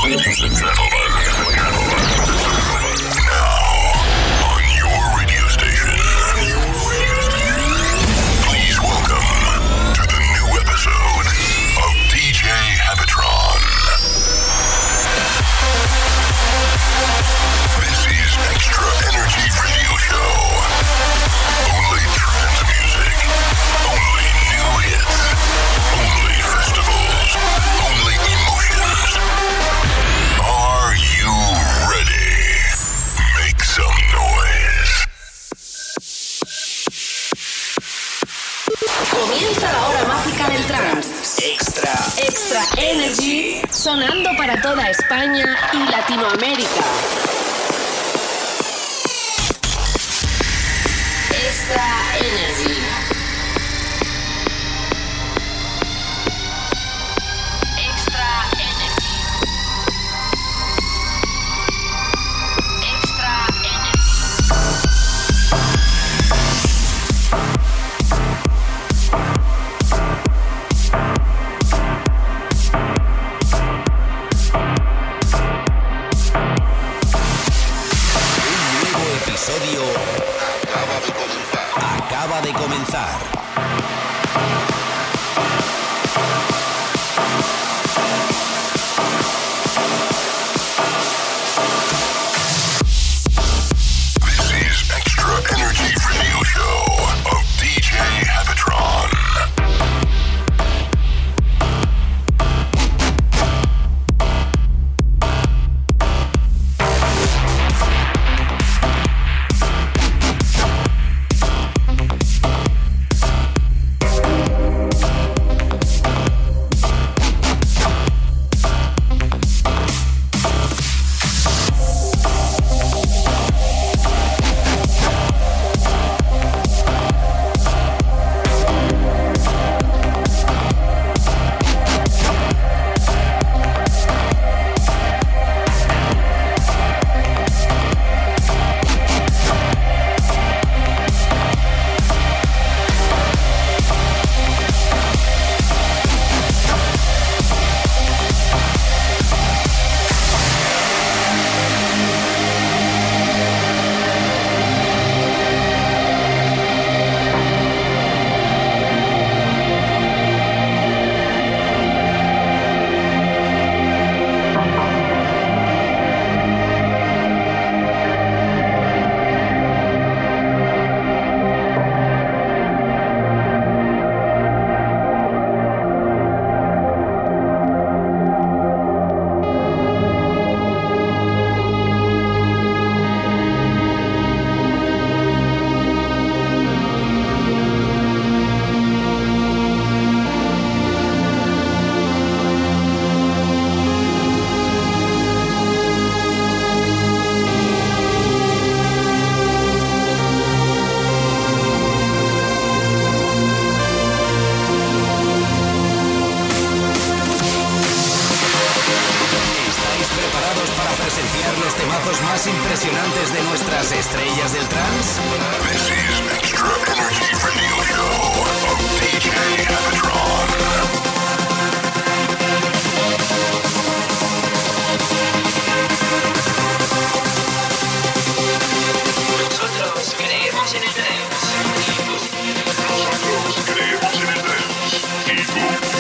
Ladies and gentlemen, now on your radio station, please welcome to the new episode of DJ Habitron. This is Extra Energy Radio Show. Only trance music, only new hits, only festivals, only emotions. Are you ready? Make some noise. Comienza la hora mágica del trance. Extra Energy, sonando para toda España y Latinoamérica. Extra Energy. Acaba de comenzar. This is Extra Energy Radio Show of DJ Habitron. Impresionantes de nuestras estrellas del trance. This is Extra Energy Radio Show of DJ Habitron. Nosotros creemos en el trance. Nosotros creemos en el trance. Y tú.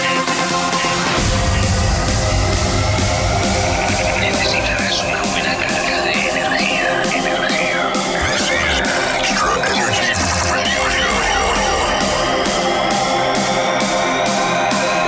Necesitarás una buena carga de energía. This is Extra Energy Radio Show.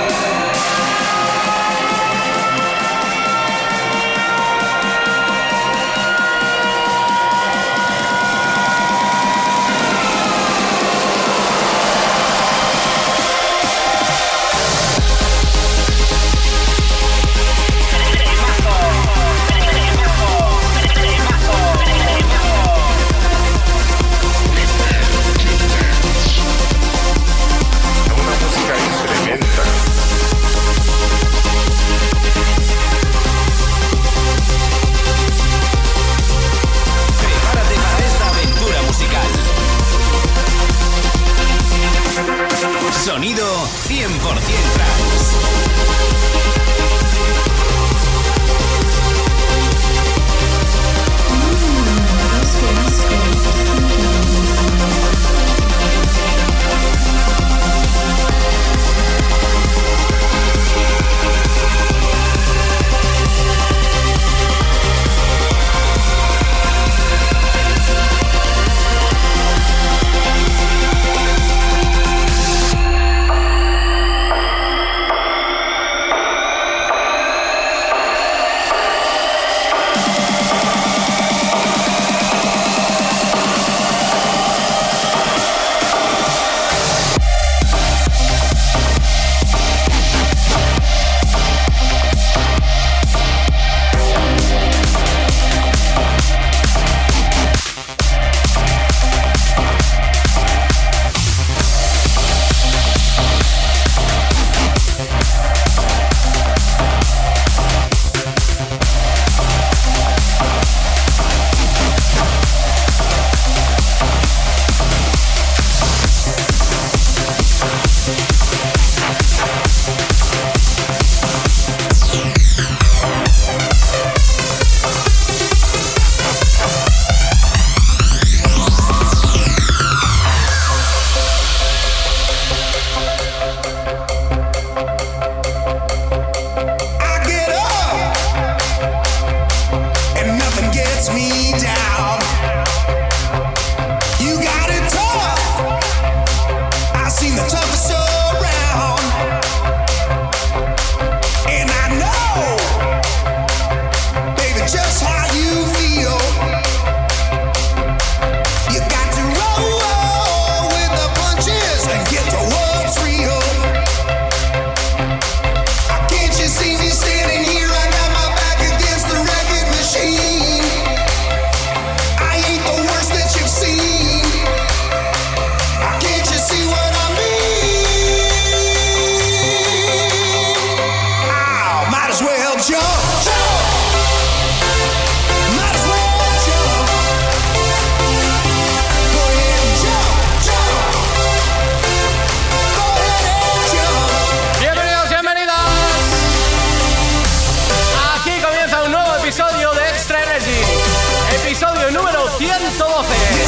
Episodio número 112.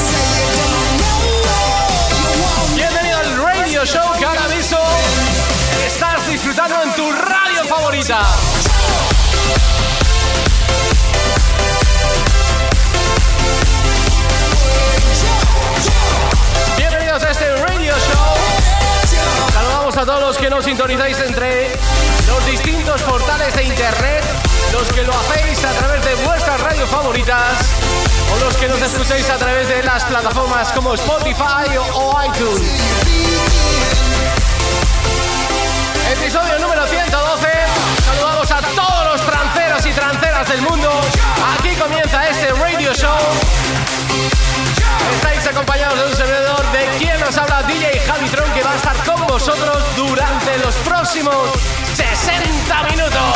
Bienvenido al radio show que ahora mismo estás disfrutando en tu radio favorita. Bienvenidos a este radio show. Saludamos a todos los que nos sintonizáis entre los distintos portales de internet, los que lo hacéis a través de vuestras radios favoritas o los que nos escucháis a través de las plataformas como Spotify o iTunes. Episodio número 112. Saludamos a todos los tranceros y tranceras del mundo. Aquí comienza este radio show. Estáis acompañados de un servidor de quien nos habla, DJ Javitron, que va a estar con vosotros durante los próximos 60 minutos.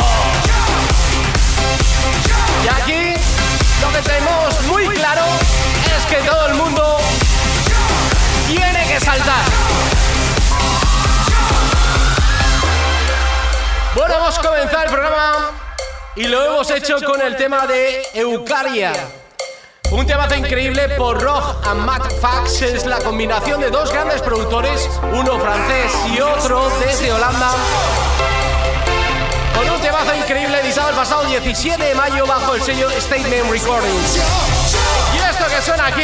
Y aquí lo que tenemos muy claro es que todo el mundo tiene que saltar. Bueno, vamos a comenzar el programa y lo hemos hecho con el tema de Eucaria. Un temazo increíble por Rog and Matt Fax. Es la combinación de dos grandes productores, uno francés y otro desde Holanda, con un temazo increíble editado el pasado 17 de mayo bajo el sello Statement Recordings. Y esto que suena aquí,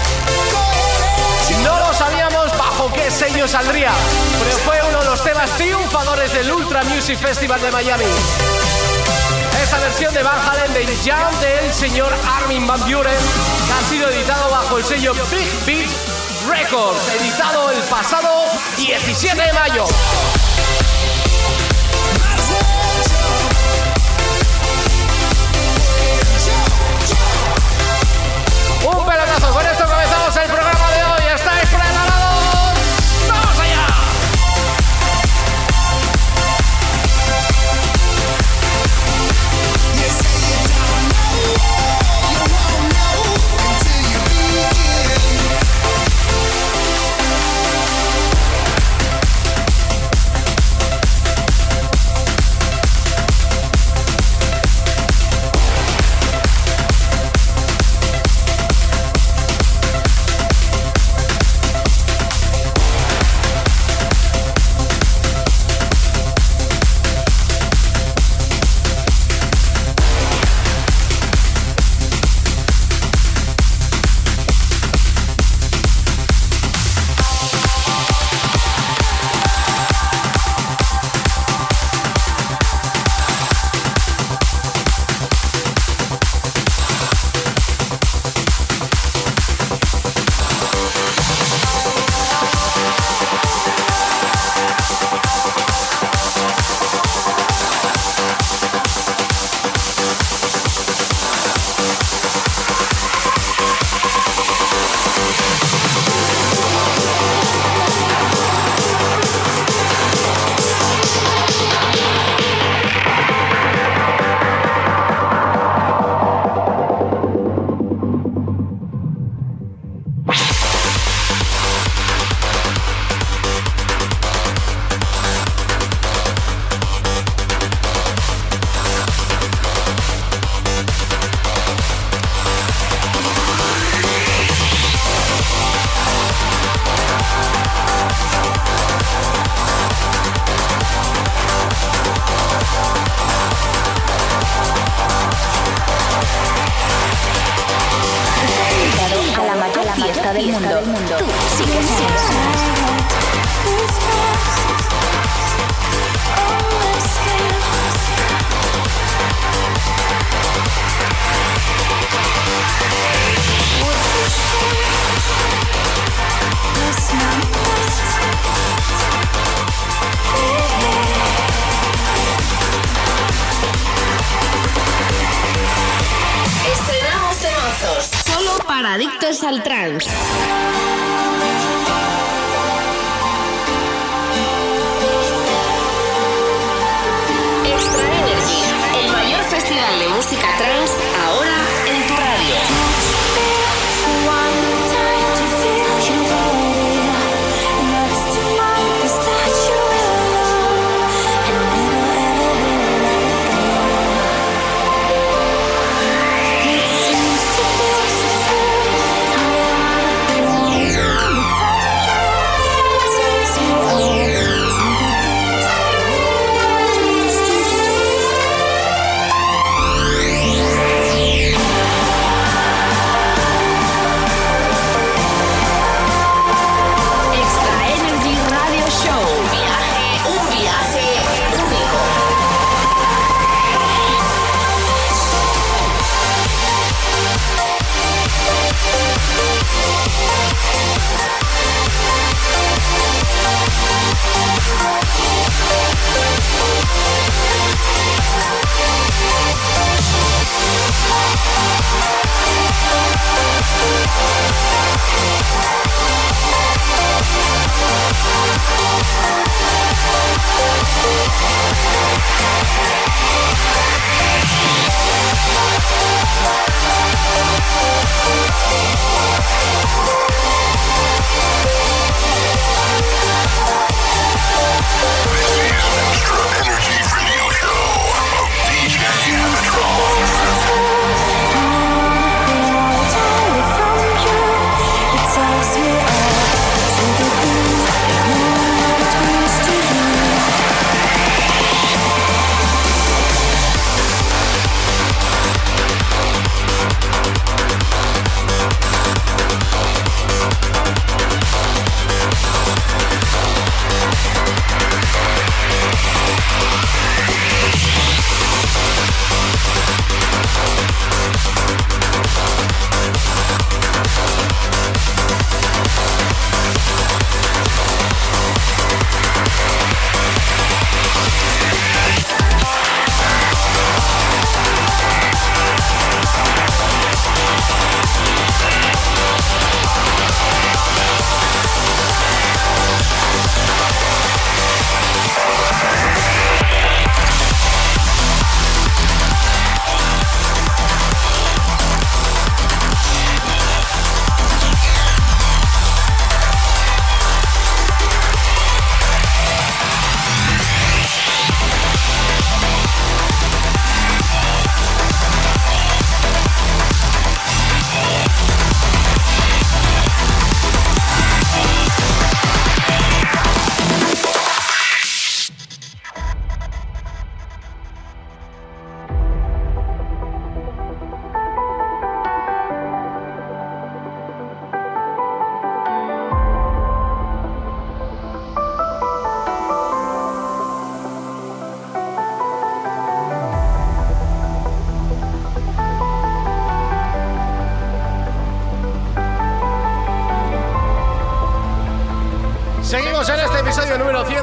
no lo sabíamos bajo qué sello saldría, pero fue uno de los temas triunfadores del Ultra Music Festival de Miami. Esta versión de Van Halen de Jam del señor Armin van Buuren, que ha sido editado bajo el sello Big Beat Records, editado el pasado 17 de mayo. Un pelotazo, con esto comenzamos el programa de hoy. ¿Estáis preparados? ¡Vamos allá! del mundo. Tú sigues siendo. Estrenamos temazos solo para adictos al trance. Extra Energy, el mayor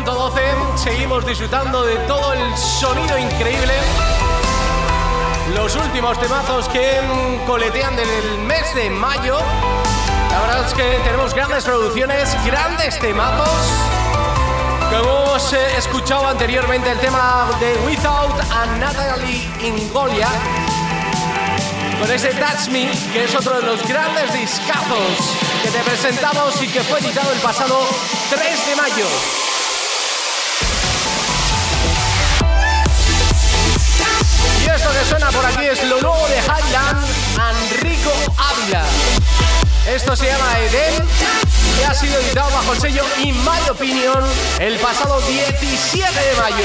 112. Seguimos disfrutando de todo el sonido increíble. Los últimos temazos que coletean del mes de mayo. La verdad es que tenemos grandes producciones, grandes temazos. Como hemos escuchado anteriormente, el tema de Without a Natalie Imbruglia, con ese Touch Me, que es otro de los grandes discazos que te presentamos y que fue editado el pasado 3 de mayo. Y esto que suena por aquí es lo nuevo de Highland, Enrico Ávila. Esto se llama Eden, que ha sido editado bajo el sello In My Opinion el pasado 17 de mayo.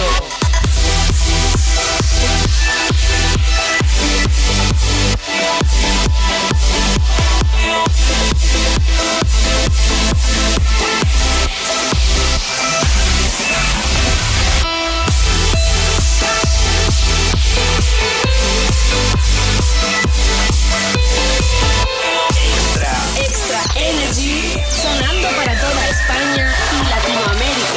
Extra Energy, sonando para toda España y Latinoamérica.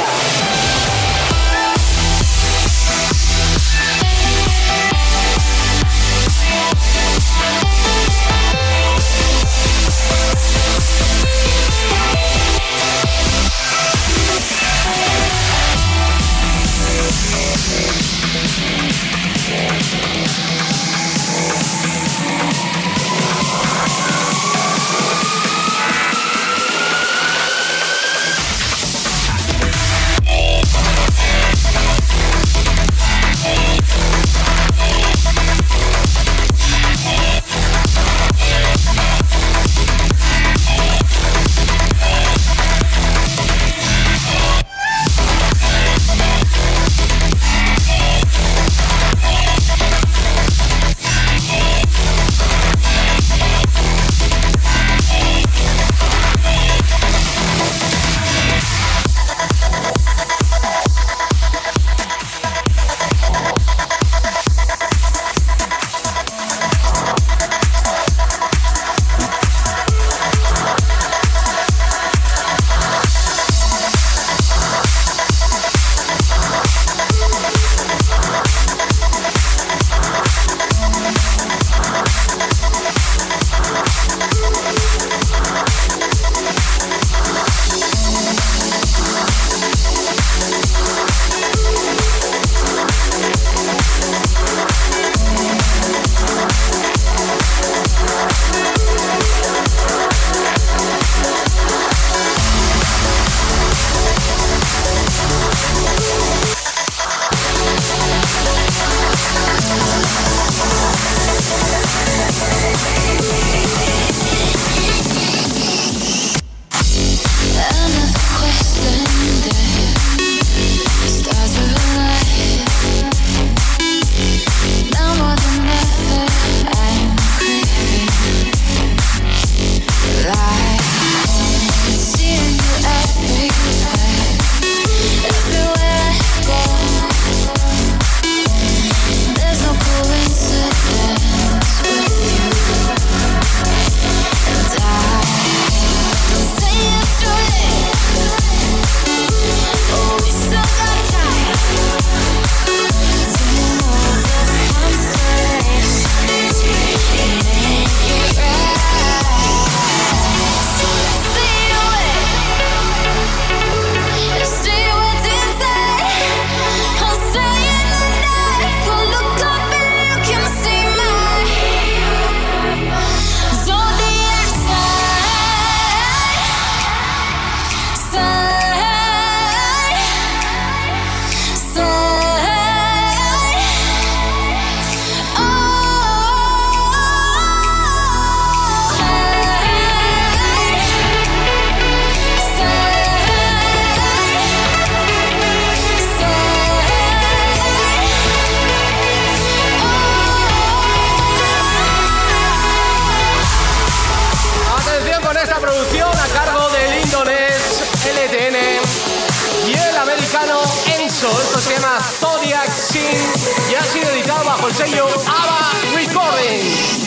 Esto se llama Zodiac Sin y ha sido editado bajo el sello ABBA Recordings.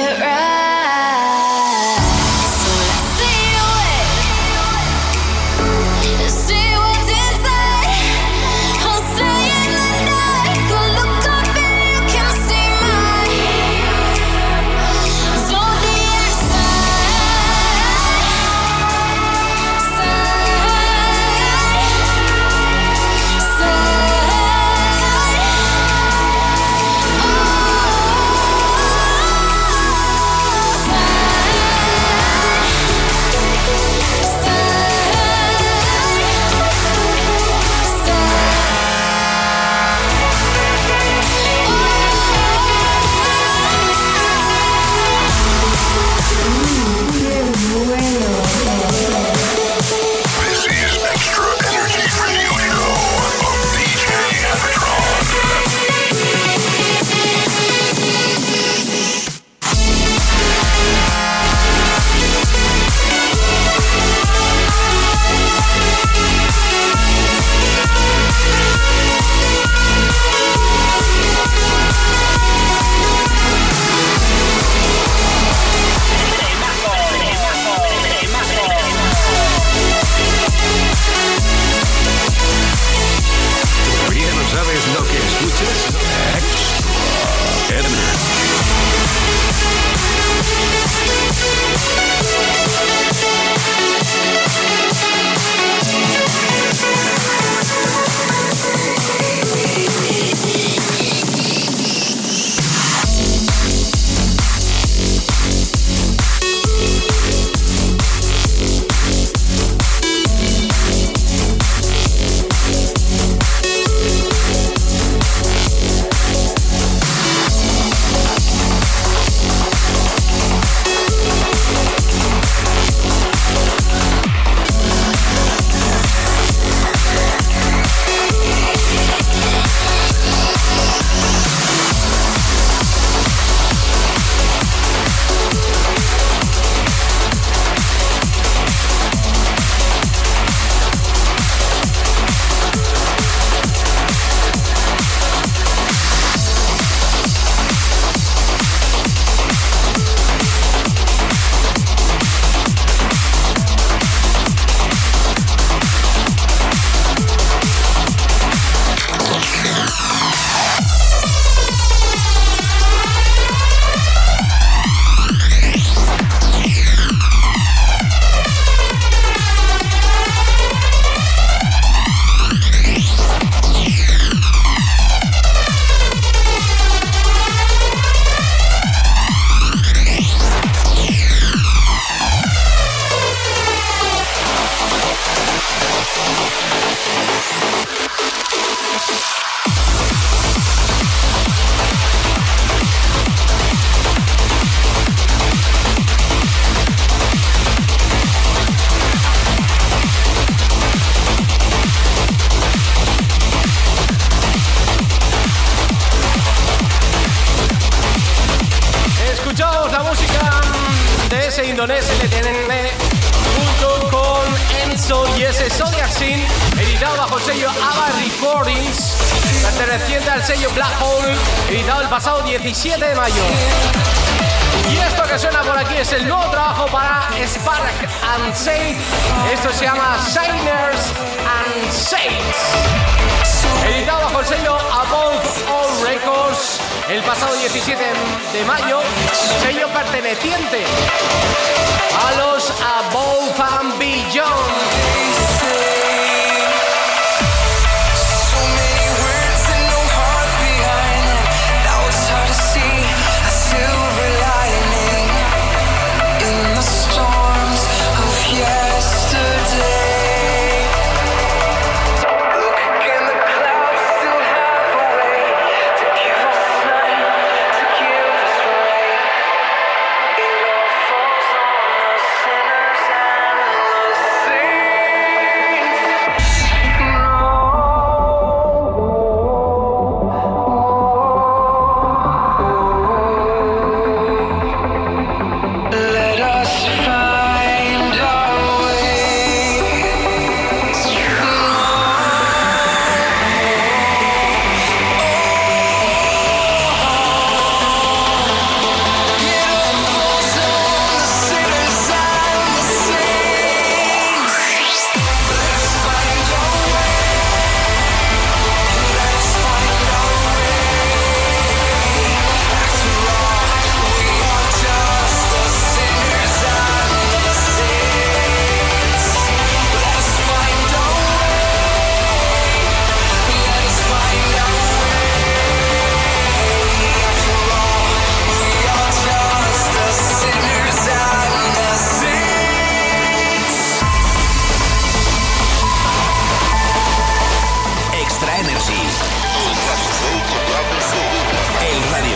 it right. So let's see it. See what's inside. I'll say it like that. Go look up and you can see my zodiac This is Extra Energy Radio Show of DJ Heatron. ¿Todavía no sabes lo que escuchas? Extra Energy. Escuchamos la música de ese indonés LTN junto con Enzo y ese Zodiac Scene, editado bajo el sello ABBA Recordings, perteneciente al sello Black Hole, editado el pasado 17 de mayo. Y esto que suena por aquí es el nuevo trabajo para Spark and Saint. Esto se llama Shiners and Saints, editado bajo el sello Above All Records el pasado 17 de mayo, sello perteneciente a los Above and Beyond. It all falls on us and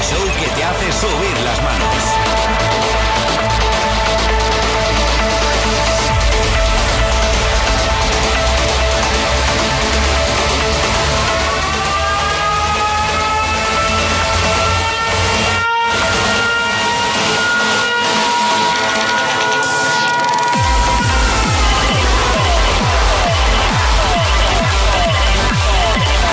show que te hace subir las manos.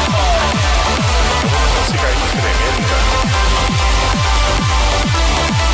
Música tremenda.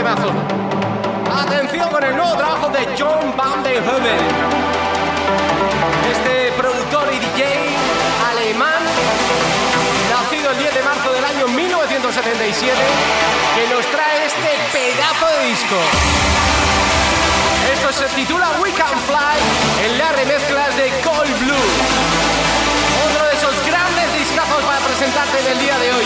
temazo. Atención con el nuevo trabajo de John Van de Heuvel. Este productor y DJ alemán, nacido el 10 de marzo del año 1977, que nos trae este pedazo de disco. Esto se titula We Can Fly en las remezclas de Cold Blue. Otro de esos grandes discazos para presentarte en el día de hoy.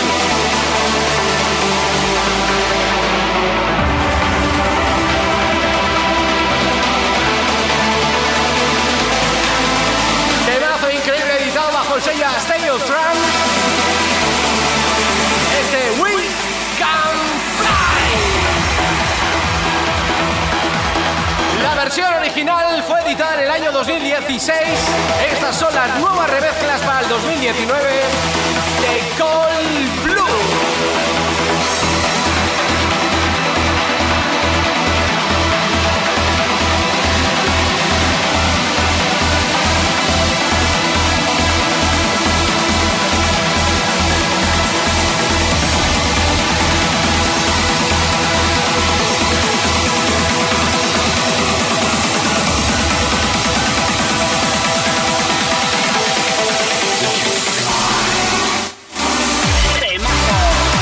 Temazo increíble editado bajo el sello Stay of Trump. Este We Can Fly. La versión original fue editada en el año 2016. Estas son las nuevas remezclas para el 2019 de Cold Blue. Temazo.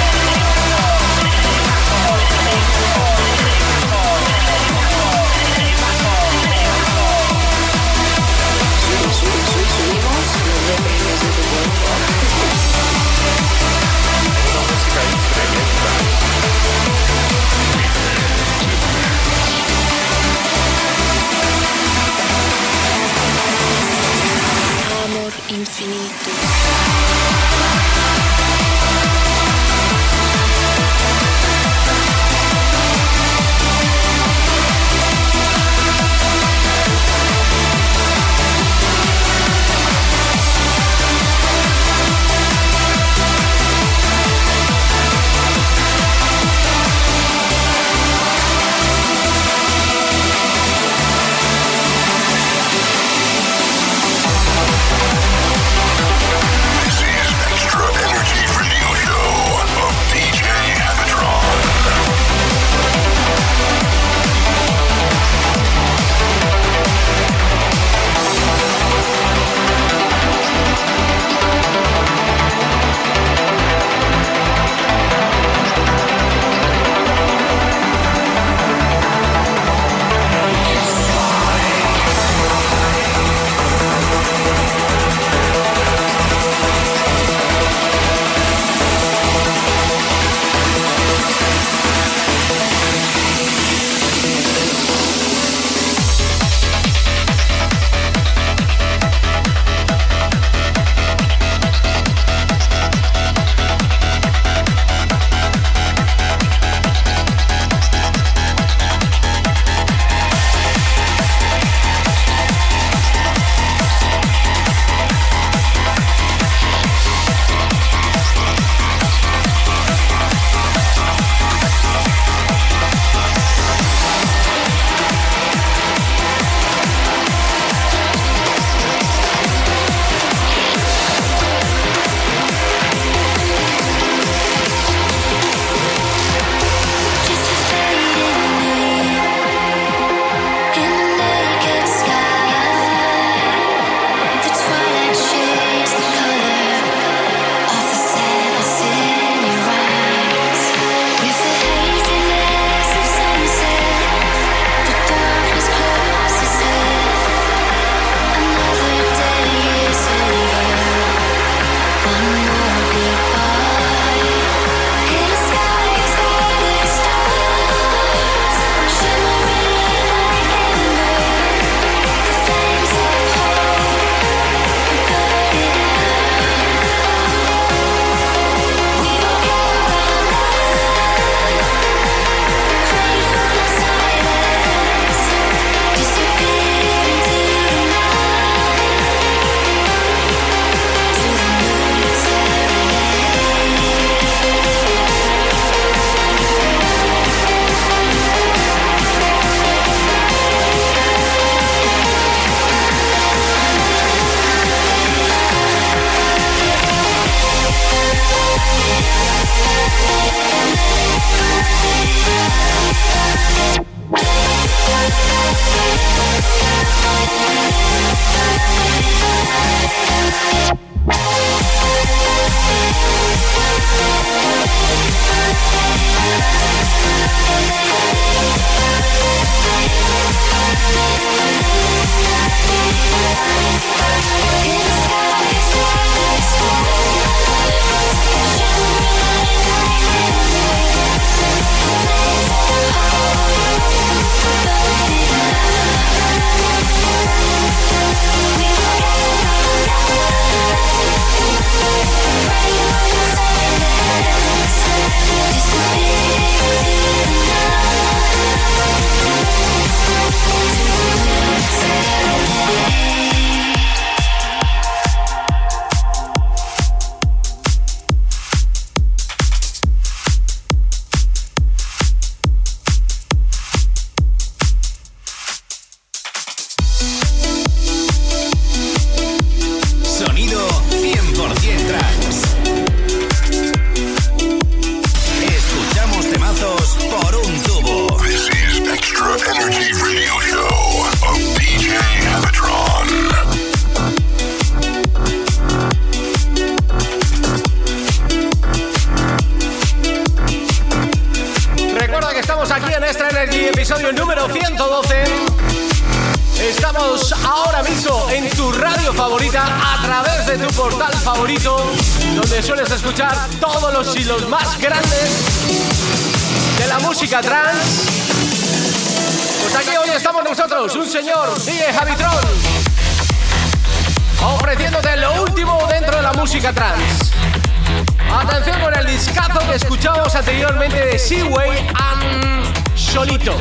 12. Estamos ahora mismo en tu radio favorita a través de tu portal favorito, donde sueles escuchar todos los hilos más grandes de la música trance. Pues aquí hoy estamos nosotros, un señor, DJ Javitron, ofreciéndote lo último dentro de la música trance. Atención con el discazo que escuchamos anteriormente de Seaway and Solito.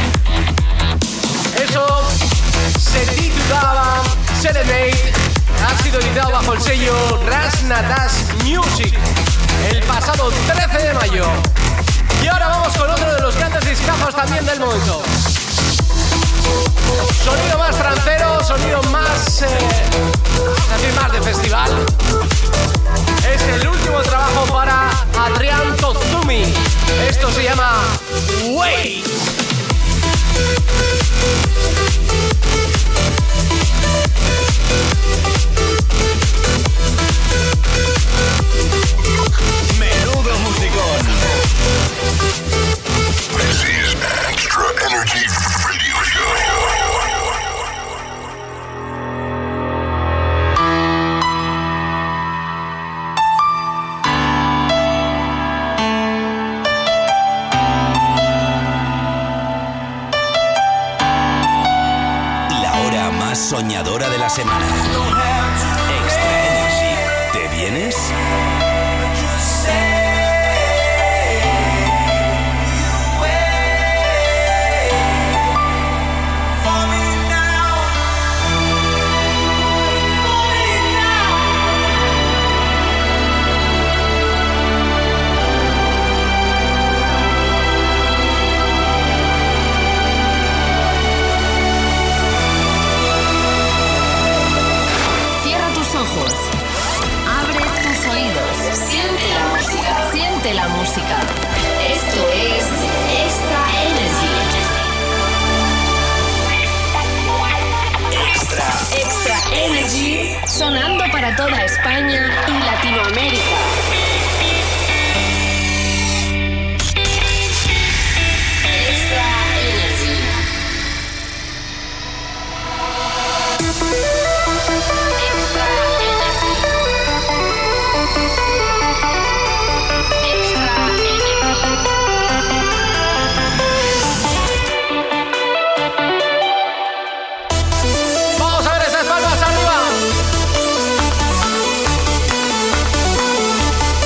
Eso se titulaba Serenade, ha sido editado bajo el sello Rasnatas Music el pasado 13 de mayo. Y ahora vamos con otro de los grandes discazos también del momento. Sonido más trancero, sonido más, más de festival. Es el último trabajo para Adrián Tozumi. Esto se llama Wait. Menudo musicón. This is Extra Energy Radio Show. Soñadora de la semana. Extra Energy. ¿Te vienes? La música. Esto es Extra Energy. Extra Energy, sonando para toda España y Latinoamérica. Extra Energy. Vamos a ver esas palmas arriba.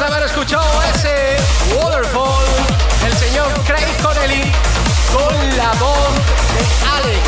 haber escuchado ese Waterfall, el señor Craig Connelly con la voz de Alex.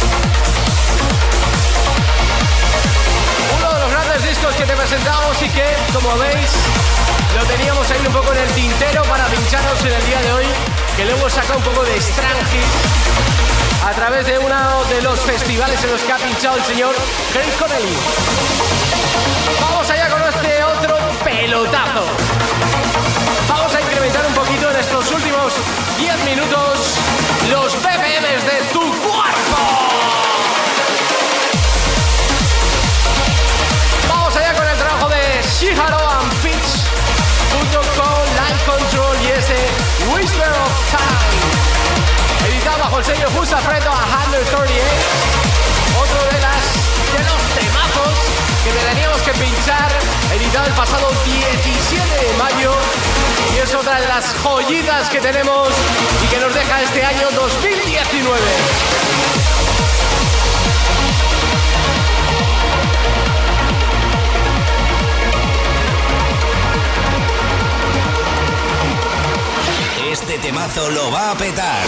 Uno de los grandes discos que te presentamos y que, como veis, lo teníamos ahí un poco en el tintero para pincharos en el día de hoy, que luego saca un poco de Strange a través de uno de los festivales en los que ha pinchado el señor Craig Connelly. Vamos allá con este otro pelotazo. Vamos a incrementar un poquito en estos últimos 10 minutos los BPMs de tu cuerpo. Vamos allá con el trabajo de Shiharo and Pitch junto con Light Control y ese Whisper of Time, editado bajo el sello Who's Afraid of 138. Otro de los temazos que teníamos que pinchar, editado el pasado 17 de mayo, y es otra de las joyitas que tenemos y que nos deja este año 2019. Este temazo lo va a petar.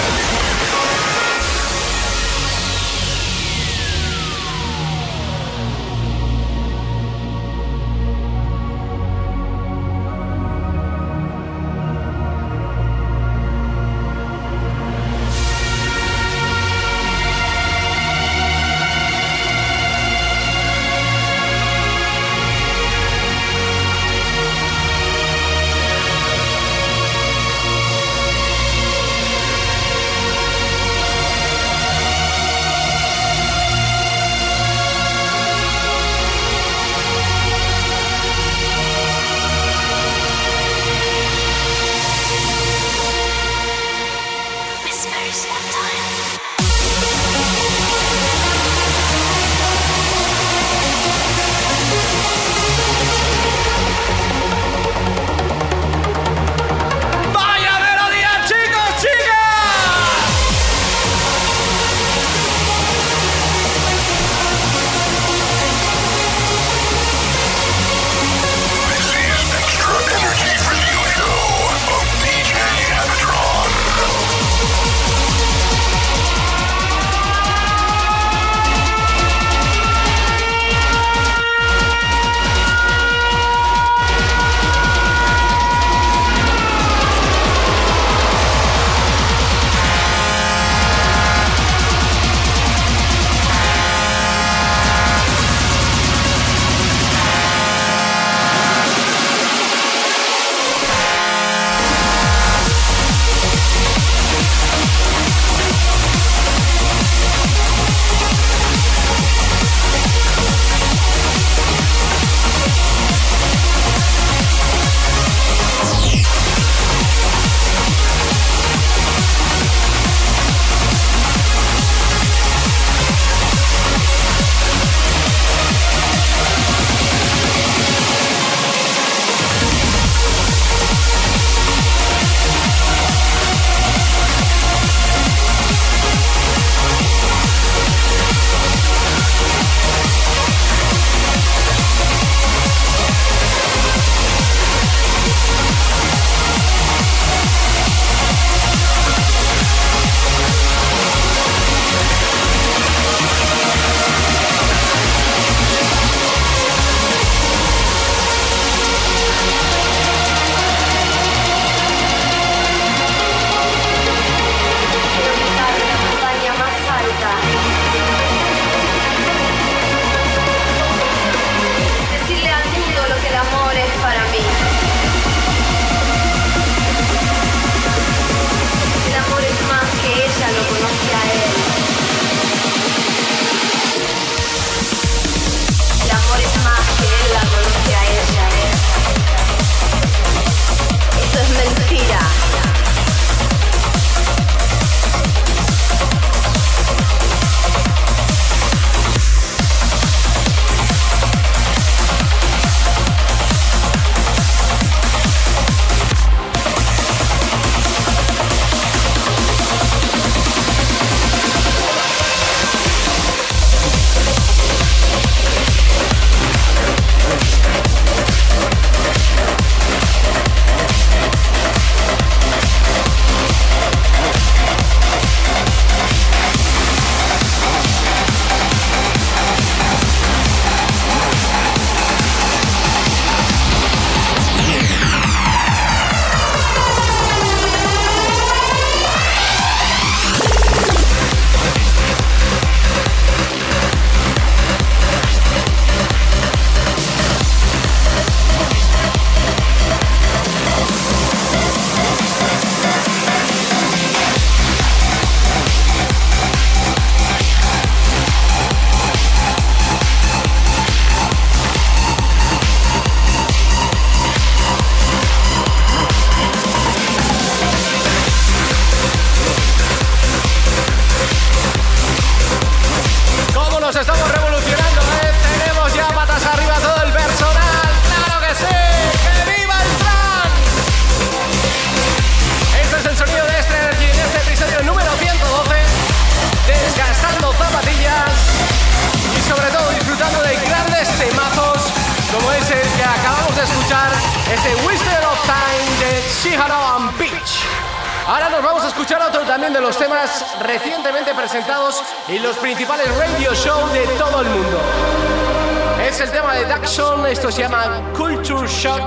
de escuchar este Whisper of Time de Shihara and Beach. Ahora nos vamos a escuchar otro también de los temas recientemente presentados en los principales radio shows de todo el mundo. Es el tema de Daxon, esto se llama Culture Shock.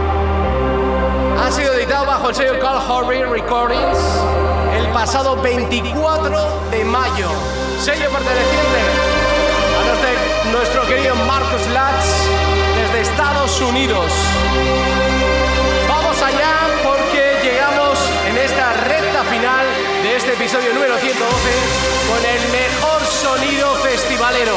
Ha sido editado bajo el sello Carl Horry Recordings el pasado 24 de mayo. Sello perteneciente a nuestro querido Marcus Latz desde Estados Unidos. Vamos allá porque llegamos en esta recta final de este episodio número 112 con el mejor sonido festivalero.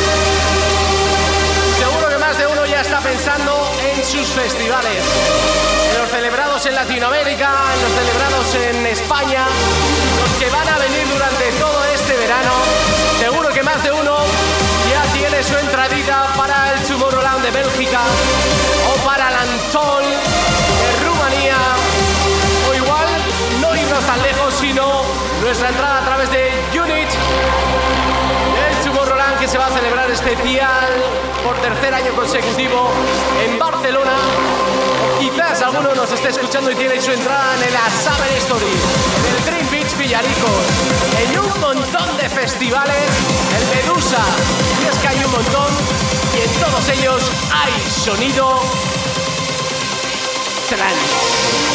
Seguro que más de uno ya está pensando en sus festivales, en los celebrados en Latinoamérica, en los celebrados en España, los que van a venir durante todo este verano. Seguro que más de uno ya tiene su entradita para el Tomorrowland de Bélgica o para el Antón de Rumanía, o igual no irnos tan lejos, sino nuestra entrada a través de Unit, el Tomorrowland que se va a celebrar especial por tercer año consecutivo en Barcelona. O quizás alguno nos esté escuchando y tiene su entrada en el Summer Story, en el Dream Beach Villaricos, en un montón de festivales, el Medusa, y es que hay un montón, y en todos ellos hay sonido trance.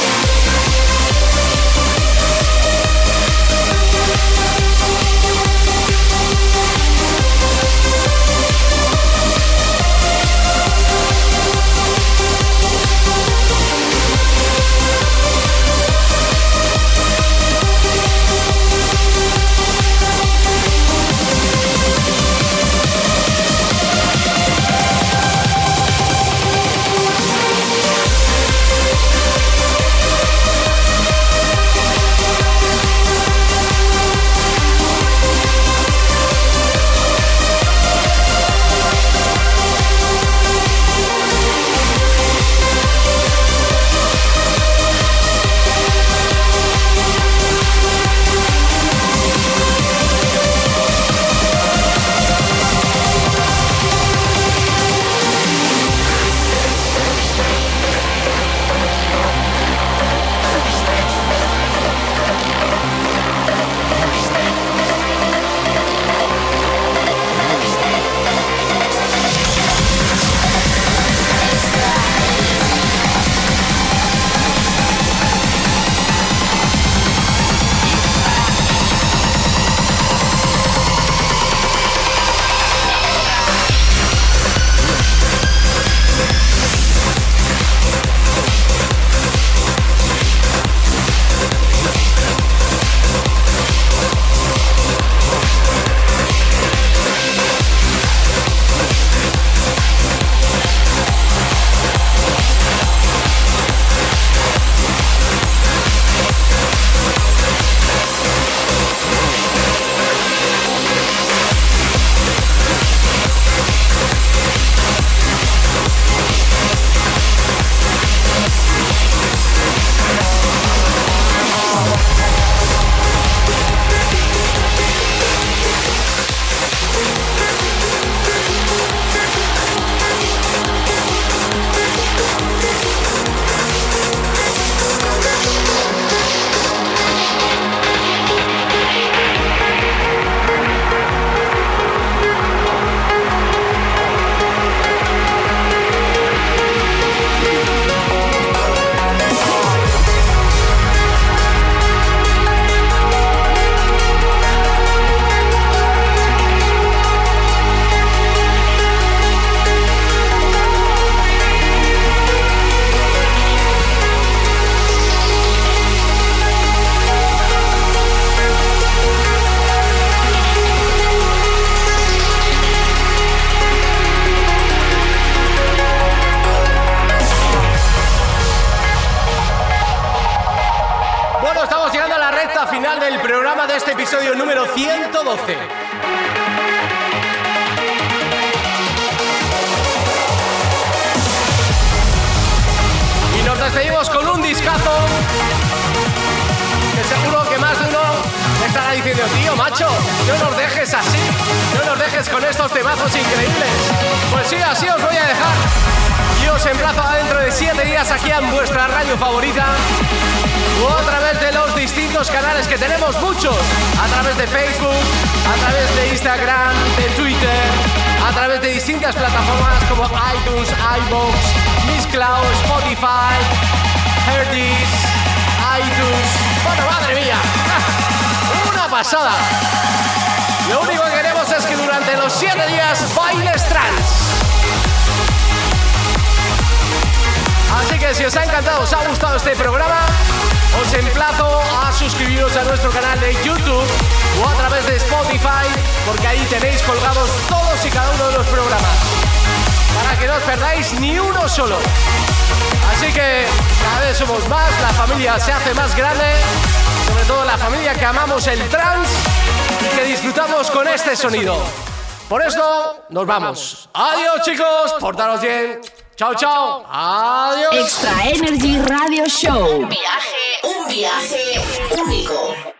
Final del programa de este episodio número 112. Y nos despedimos con un discazo que seguro que más de uno estará diciendo: tío, macho, no nos dejes así, no nos dejes con estos temazos increíbles. Pues sí, así os voy a dejar. Yo os emplazo a dentro de 7 días aquí en vuestra radio favorita o a través de los distintos canales que tenemos muchos, a través de Facebook, a través de Instagram, de Twitter, a través de distintas plataformas como iTunes, iVoox, Mixcloud, Spotify, Heardis, iTunes. Bueno, madre mía, una pasada. Lo único que queremos es que durante los 7 días bailes trance. Así que si os ha encantado, os ha gustado este programa, os emplazo a suscribiros a nuestro canal de YouTube o a través de Spotify, porque ahí tenéis colgados todos y cada uno de los programas, para que no os perdáis ni uno solo. Así que cada vez somos más, la familia se hace más grande, sobre todo la familia que amamos el trance y que disfrutamos con este sonido. Por esto, nos vamos. Adiós, chicos, portaros bien. Chao, chao. Adiós. Extra Energy Radio Show. Un viaje único.